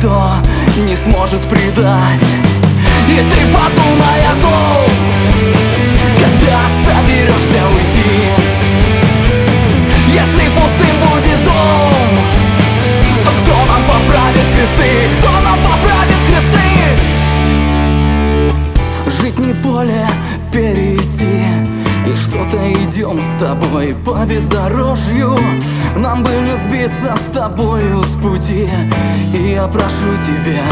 никто не сможет предать. И ты подумай о том, когда соберешься уйти. Если пустым будет дом, то кто нам поправит кресты? Кто нам поправит кресты? Жить не поле перейти, и что-то идем с тобой по бездорожью. Нам бы не сбиться с тобою с пути. И я прошу тебя,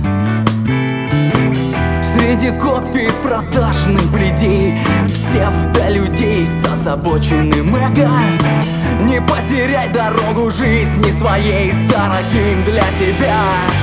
среди копий продажных бледей, псевдолюдей с озабоченным эго, не потеряй дорогу жизни своей с дорогим для тебя.